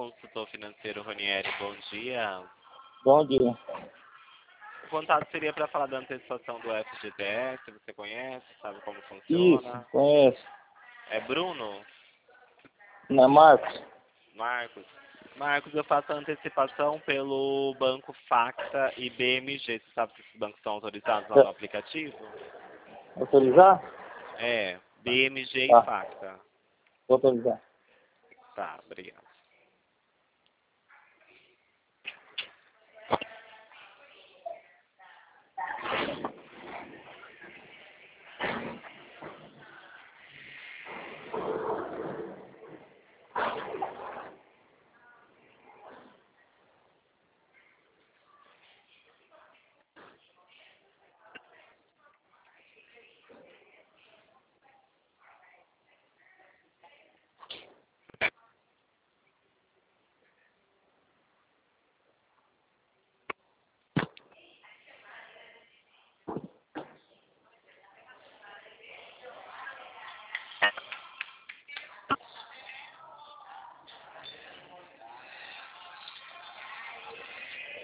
consultor financeiro Ronieri, bom dia. Bom dia. O contato seria para falar da antecipação do FGTS, você conhece, sabe como Isso, funciona? conheço. É Bruno? Não é Marcos? Marcos? Marcos, eu faço a antecipação pelo banco Facta e BMG. Você sabe se esses bancos estão autorizados lá no aplicativo? Autorizar? É, BMG e Tá, Facta. vou autorizar. Tá, obrigado.